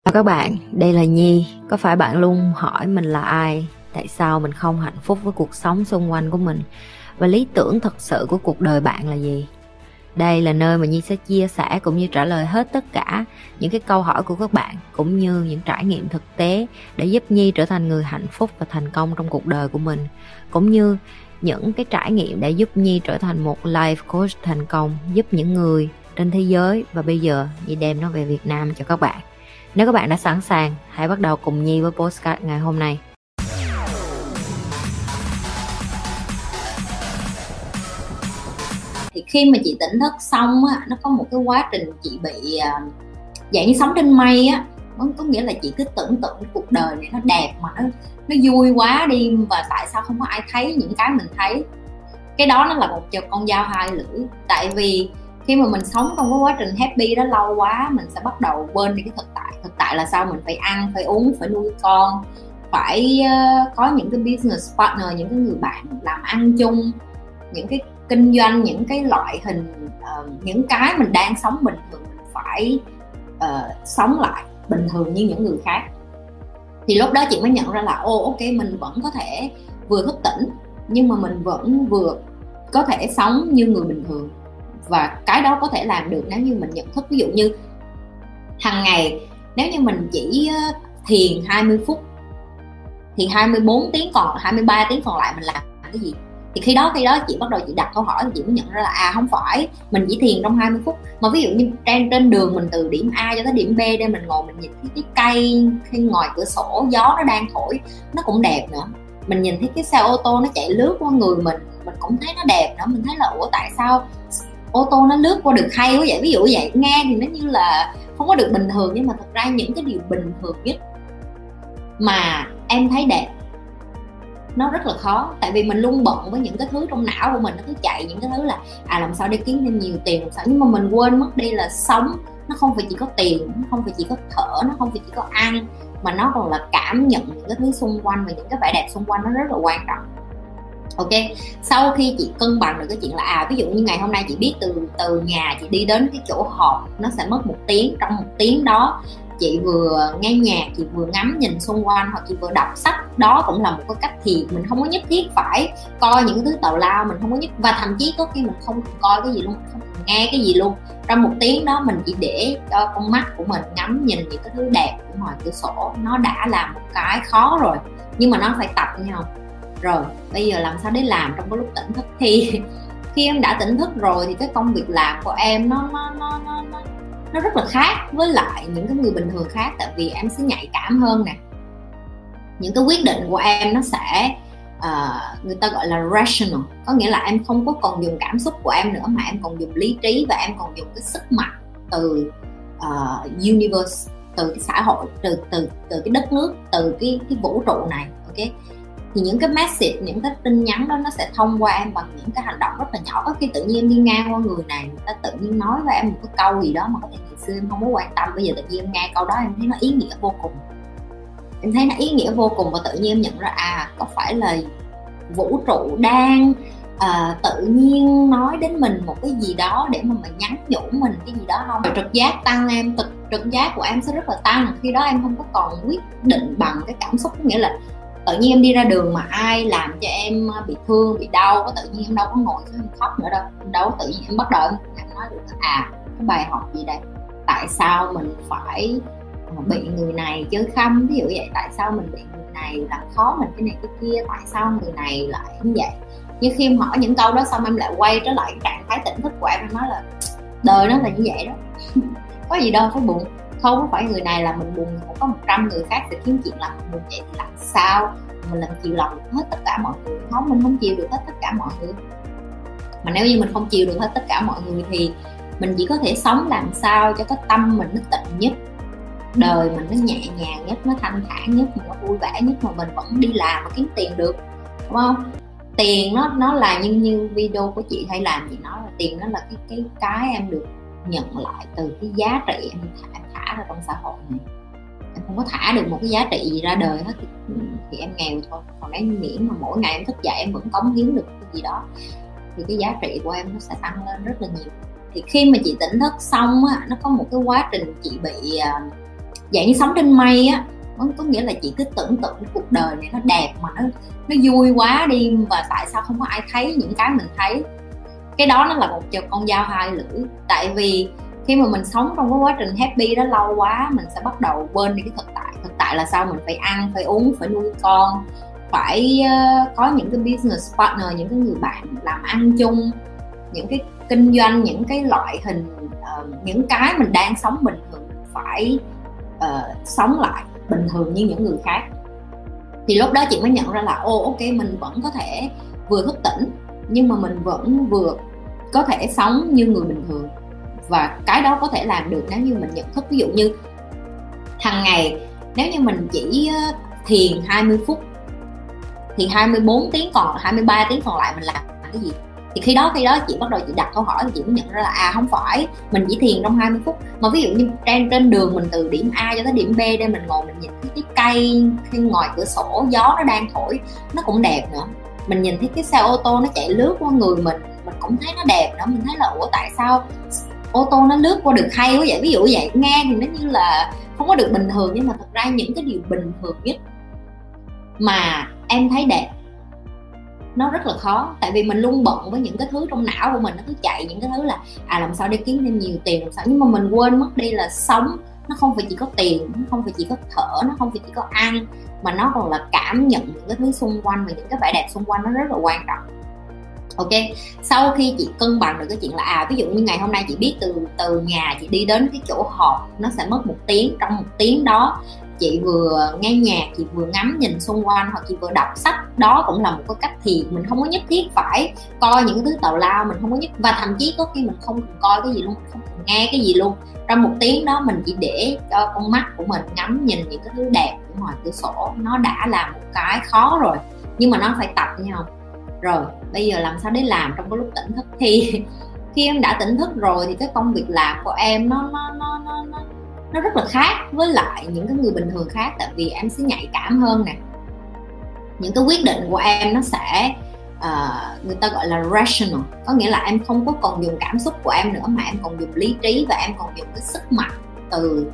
Chào các bạn, đây là Nhi. Có phải bạn luôn hỏi mình là ai? Tại sao mình không hạnh phúc với cuộc sống xung quanh của mình? Và lý tưởng thật sự của cuộc đời bạn là gì? Đây là nơi mà Nhi sẽ chia sẻ cũng như trả lời hết tất cả những cái câu hỏi của các bạn, cũng như những trải nghiệm thực tế để giúp Nhi trở thành người hạnh phúc và thành công trong cuộc đời của mình, cũng như những cái trải nghiệm để giúp Nhi trở thành một life coach thành công, giúp những người trên thế giới. Và bây giờ Nhi đem nó về Việt Nam cho các bạn. Nếu các bạn đã sẵn sàng, hãy bắt đầu cùng Nhi với podcast ngày hôm nay. Thì khi mà chị tỉnh thức xong á, nó có một cái quá trình chị bị dạng như sống trên mây á. Có nghĩa là chị cứ tưởng tượng cuộc đời này nó đẹp mà nó vui quá đi, và tại sao không có ai thấy những cái mình thấy. Cái đó nó là một con dao hai lưỡi. Tại vì khi mà mình sống trong cái quá trình happy đó lâu quá, mình sẽ bắt đầu quên đi cái thực tại. Thực tại là sao? Mình phải ăn, phải uống, phải nuôi con, phải có những cái business partner, những cái người bạn làm ăn chung, những cái kinh doanh, những cái loại hình, những cái mình đang sống bình thường mình phải sống lại bình thường như những người khác. Thì lúc đó chị mới nhận ra là ok, mình vẫn có thể vừa thức tỉnh nhưng mà mình vẫn vừa có thể sống như người bình thường. Và cái đó có thể làm được nếu như mình nhận thức. Ví dụ như hàng ngày nếu như mình chỉ thiền 20 phút thì 24 tiếng còn 23 tiếng còn lại mình làm cái gì? Thì khi đó chị bắt đầu chị đặt câu hỏi, thì chị mới nhận ra là không phải mình chỉ thiền trong 20 phút, mà ví dụ như trên đường mình từ điểm A cho tới điểm B để mình ngồi mình nhìn thấy cái cây, khi ngoài cửa sổ gió nó đang thổi nó cũng đẹp nữa. Mình nhìn thấy cái xe ô tô nó chạy lướt qua người mình cũng thấy nó đẹp nữa. Mình thấy là tại sao ô tô nó lướt qua được hay quá vậy? Ví dụ vậy, nghe thì nó như là không có được bình thường, nhưng mà thật ra những cái điều bình thường nhất mà em thấy đẹp nó rất là khó. Tại vì mình luôn bận với những cái thứ trong não của mình, nó cứ chạy những cái thứ là làm sao để kiếm thêm nhiều tiền, làm sao. Nhưng mà mình quên mất đi là sống nó không phải chỉ có tiền, nó không phải chỉ có thở, nó không phải chỉ có ăn, mà nó còn là cảm nhận những cái thứ xung quanh, và những cái vẻ đẹp xung quanh nó rất là quan trọng. Ok, sau khi chị cân bằng được cái chuyện là ví dụ như ngày hôm nay chị biết từ nhà chị đi đến cái chỗ họp nó sẽ mất 1 tiếng. Trong 1 tiếng đó chị vừa nghe nhạc, chị vừa ngắm nhìn xung quanh, hoặc chị vừa đọc sách. Đó cũng là một cái cách thiền. Mình không có nhất thiết phải coi những cái thứ tào lao, mình không có và thậm chí có khi mình không coi cái gì luôn, không nghe cái gì luôn. Trong 1 tiếng đó mình chỉ để cho con mắt của mình ngắm nhìn những cái thứ đẹp ở ngoài cửa sổ. Nó đã là một cái khó rồi, nhưng mà nó phải tập nhau. Rồi bây giờ làm sao để làm trong cái lúc tỉnh thức? Thì khi em đã tỉnh thức rồi thì cái công việc làm của em nó rất là khác với lại những cái người bình thường khác. Tại vì em sẽ nhạy cảm hơn nè, những cái quyết định của em nó sẽ người ta gọi là rational, có nghĩa là em không có còn dùng cảm xúc của em nữa, mà em còn dùng lý trí, và em còn dùng cái sức mạnh từ universe, từ cái xã hội, từ cái đất nước, từ cái vũ trụ này. Ok, thì những cái message, những cái tin nhắn đó nó sẽ thông qua em bằng những cái hành động rất là nhỏ. Có khi tự nhiên em đi ngang qua người này, người ta tự nhiên nói với em một cái câu gì đó mà có thể ngày xưa em không có quan tâm, bây giờ tự nhiên em nghe câu đó em thấy nó ý nghĩa vô cùng. Em thấy nó ý nghĩa vô cùng, và tự nhiên em nhận ra có phải là vũ trụ đang tự nhiên nói đến mình một cái gì đó để mà nhắn nhủ mình cái gì đó không? Rồi trực giác tăng, em trực giác của em sẽ rất là tăng. Khi đó em không có còn quyết định bằng cái cảm xúc. Nghĩa là tự nhiên em đi ra đường mà ai làm cho em bị thương, bị đau, có tự nhiên em đâu có ngồi em khóc nữa đâu. Em đâu có tự nhiên em bắt đầu em nói được cái bài học gì đây? Tại sao mình phải bị người này chơi khăm, ví dụ vậy? Tại sao mình bị người này làm khó mình cái này cái kia? Tại sao người này lại như vậy? Nhưng khi em hỏi những câu đó xong, em lại quay trở lại trạng thái tỉnh thức của em nói là đời nó là như vậy đó. Có gì đâu phải buồn. Không có phải người này làm mình buồn, cũng có 100 người khác sẽ kiếm chuyện làm mình buồn. Vậy thì làm sao mình làm chiều lòng hết tất cả mọi người? Không, mình không chiều được hết tất cả mọi người. Mà nếu như mình không chiều được hết tất cả mọi người thì mình chỉ có thể sống làm sao cho cái tâm mình nó tịnh nhất, đời mình nó nhẹ nhàng nhất, nó thanh thản nhất, mà nó vui vẻ nhất, mà mình vẫn đi làm mà kiếm tiền được, đúng không? Tiền nó là như video của chị hay làm, chị nói là tiền nó là cái em được nhận lại từ cái giá trị em thả ra trong xã hội này. Em không có thả được một cái giá trị gì ra đời hết thì em nghèo thôi. Còn nếu nghĩ mà mỗi ngày em thức dậy em vẫn cống hiến được cái gì đó thì cái giá trị của em nó sẽ tăng lên rất là nhiều. Thì khi mà chị tỉnh thức xong á, nó có một cái quá trình chị bị dạng như sống trên mây á, có nghĩa là chị cứ tưởng tượng cuộc đời này nó đẹp mà nó vui quá đi, và tại sao không có ai thấy những cái mình thấy. Cái đó nó là một con dao hai lưỡi. Tại vì khi mà mình sống trong cái quá trình happy đó lâu quá, mình sẽ bắt đầu quên đi cái thực tại. Thực tại là sao? Mình phải ăn, phải uống, phải nuôi con, phải có những cái business partner, những cái người bạn làm ăn chung, những cái kinh doanh, những cái loại hình, những cái mình đang sống bình thường phải sống lại bình thường như những người khác. Thì lúc đó chị mới nhận ra là ok, mình vẫn có thể vừa thức tỉnh nhưng mà mình vẫn vừa có thể sống như người bình thường. Và cái đó có thể làm được nếu như mình nhận thức. Ví dụ như hàng ngày nếu như mình chỉ thiền 20 phút thì 24 tiếng còn 23 tiếng còn lại mình làm cái gì? Thì khi đó chị bắt đầu chị đặt câu hỏi, thì chị mới nhận ra là không phải mình chỉ thiền trong 20 phút, mà ví dụ như trên đường mình từ điểm A cho tới điểm B để mình ngồi mình nhìn thấy cái cây, khi ngoài cửa sổ gió nó đang thổi nó cũng đẹp nữa. Mình nhìn thấy cái xe ô tô nó chạy lướt qua người mình cũng thấy nó đẹp nữa. Mình thấy là tại sao ô tô nó lướt qua được hay quá vậy? Ví dụ vậy, nghe thì nó như là không có được bình thường, nhưng mà thật ra những cái điều bình thường nhất mà em thấy đẹp nó rất là khó. Tại vì mình luôn bận với những cái thứ trong não của mình, nó cứ chạy những cái thứ là làm sao để kiếm thêm nhiều tiền, làm sao. Nhưng mà mình quên mất đi là sống nó không phải chỉ có tiền, nó không phải chỉ có thở, nó không phải chỉ có ăn, mà nó còn là cảm nhận những cái thứ xung quanh, và những cái vẻ đẹp xung quanh nó rất là quan trọng. Ok, sau khi chị cân bằng được cái chuyện là ví dụ như ngày hôm nay chị biết từ nhà chị đi đến cái chỗ họp nó sẽ mất 1 tiếng. Trong 1 tiếng đó chị vừa nghe nhạc, chị vừa ngắm nhìn xung quanh, hoặc chị vừa đọc sách. Đó cũng là một cái cách thiền. Mình không có nhất thiết phải coi những cái thứ tào lao, mình không có và thậm chí có khi mình không cần coi cái gì luôn, mình không cần nghe cái gì luôn. Trong 1 tiếng đó mình chỉ để cho con mắt của mình ngắm nhìn những cái thứ đẹp ở ngoài cửa sổ. Nó đã là một cái khó rồi, nhưng mà nó phải tập nha. Rồi bây giờ làm sao để làm trong cái lúc tỉnh thức? Thì khi em đã tỉnh thức rồi thì cái công việc làm của em nó rất là khác với lại những cái người bình thường khác. Tại vì em sẽ nhạy cảm hơn nè, những cái quyết định của em nó sẽ người ta gọi là rational, có nghĩa là em không có còn dùng cảm xúc của em nữa, mà em còn dùng lý trí, và em còn dùng cái sức mạnh từ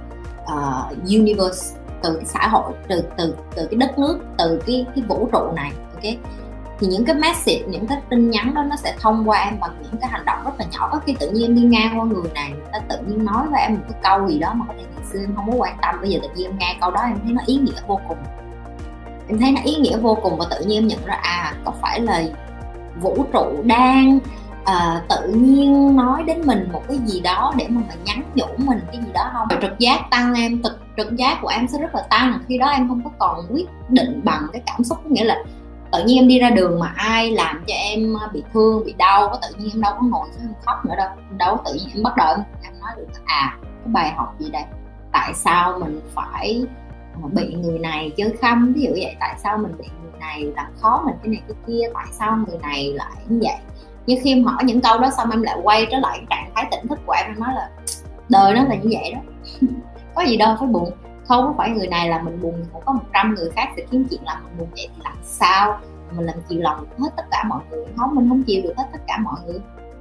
universe, từ cái xã hội, từ cái đất nước, từ cái vũ trụ này. Ok, thì những cái message, những cái tin nhắn đó nó sẽ thông qua em bằng những cái hành động rất là nhỏ. Có khi tự nhiên em đi ngang qua người này, người ta tự nhiên nói với em một cái câu gì đó mà có thể ngày xưa em không có quan tâm, bây giờ tự nhiên em nghe câu đó em thấy nó ý nghĩa vô cùng. Em thấy nó ý nghĩa vô cùng, và tự nhiên em nhận ra có phải là vũ trụ đang tự nhiên nói đến mình một cái gì đó để mà nhắn nhủ mình cái gì đó không? Rồi trực giác tăng, em trực giác của em sẽ rất là tăng. Khi đó em không có còn quyết định bằng cái cảm xúc, có nghĩa là tự nhiên em đi ra đường mà ai làm cho em bị thương, bị đau, có tự nhiên em đâu có ngồi xuống em khóc nữa đâu tự nhiên em bắt đầu em nói được cái bài học gì đây, tại sao mình phải bị người này chơi khăm, ví dụ vậy, tại sao mình bị người này làm khó mình cái này cái kia, tại sao người này lại như vậy. Nhưng khi em hỏi những câu đó xong em lại quay trở lại trạng thái tỉnh thức của em nói là đời nó là như vậy đó. Có gì đâu phải buồn, không có phải người này làm mình buồn, cũng có 100 người khác sẽ kiếm chuyện làm mình buồn. Vậy thì làm sao mình làm chiều lòng hết tất cả mọi người? Không, mình không chiều được hết tất cả mọi người.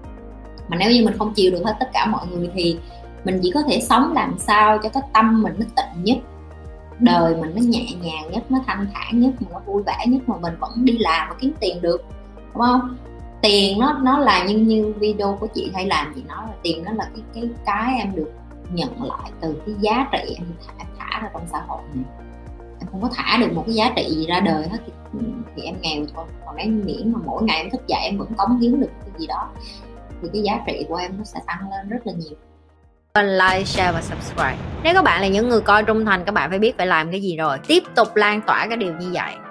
Mà nếu như mình không chiều được hết tất cả mọi người thì mình chỉ có thể sống làm sao cho cái tâm mình nó tịnh nhất, đời mình nó nhẹ nhàng nhất, nó thanh thản nhất, mà nó vui vẻ nhất, mà mình vẫn đi làm và kiếm tiền được, đúng không? Tiền nó là như video của chị hay làm, chị nói là tiền nó là cái em được nhận lại từ cái giá trị em thả ra trong xã hội này. Em không có thả được một cái giá trị gì ra đời hết thì em nghèo thôi. Còn nếu miễn mà mỗi ngày em thức dậy em vẫn cống hiến được cái gì đó thì cái giá trị của em nó sẽ tăng lên rất là nhiều. Like, share và subscribe. Nếu các bạn là những người coi trung thành, các bạn phải biết phải làm cái gì rồi. Tiếp tục lan tỏa cái điều như vậy.